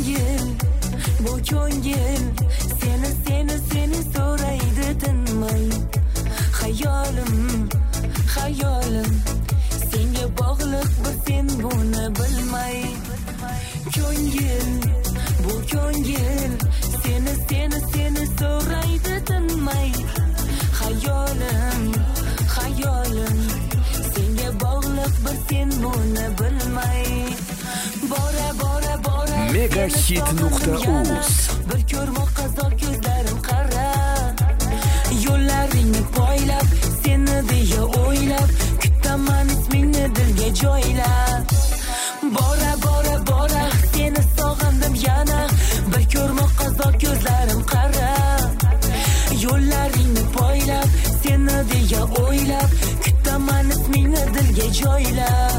ko'ngil, bu ko'ngil seni so'raydi tinmay. Hayolim senga bog'liq bir sen buni bilmay. Ko'ngil, bu ko'ngil seni so'raydi tinmay. Hayolim senga bog'liq bir sen buni bilmay. Bora Megahit.uz bir ko'rmoqqa zor ko'zlarim qara. Yo'llaringni poylab seni deya o'ylab kutaman ismingni dilga joylab. Bora seni sog'indim yana bir ko'rmoqqa zor ko'zlarim qara. Yo'llaringni poylab seni deya o'ylab kutaman ismingni dilga joylab.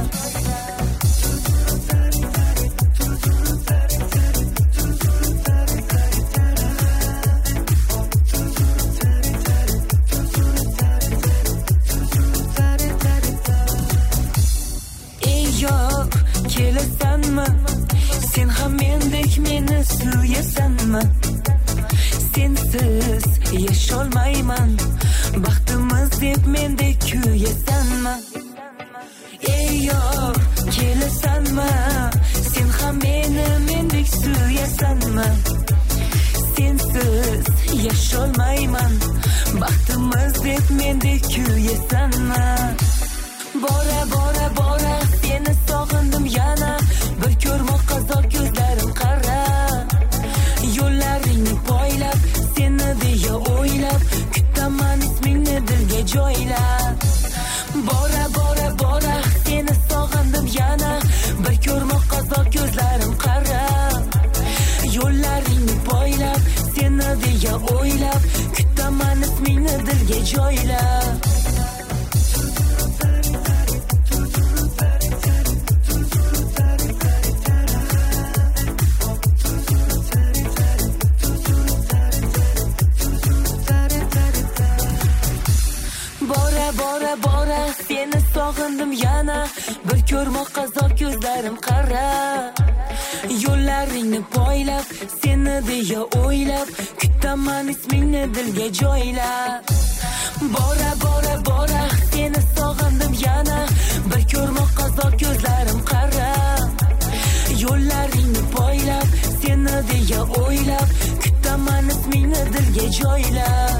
Kelasanmi? Sen ham mendek meni suyasanmi? Sensiz yasholmayman, baxtimiz deb mendek kuyasanmi? Ey yor, kelasanmi? Sen ham mendek suyasanmi? Sensiz yasholmayman, baxtimiz deb mendek kuyasanmi? Bora seni sog'indim yana bir ko'rmoqqa zor ko'zlarim qara. Yo'llaringni poylab seni deya o'ylab kutaman ismingni dilga joylab. Bora seni sog'indim yana bir ko'rmoqqa zor ko'zlarim qara. Yo'llaringni poylab seni deya o'ylab kutaman ismingni dilga joylab. Bora seni sog'indim yana bir ko'rmoqqa zor ko'zlarim qara. Yo'llaringni poylab seni deya o'ylab kutaman ismingni dilga joylab. Bora seni sog'indim yana bir ko'rmoqqa zor ko'zlarim qara. Yo'llaringni poylab seni deya o'ylab kutaman ismingni dilga joylab.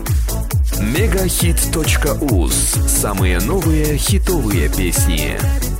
Megahit.uz. Самые новые хитовые песни.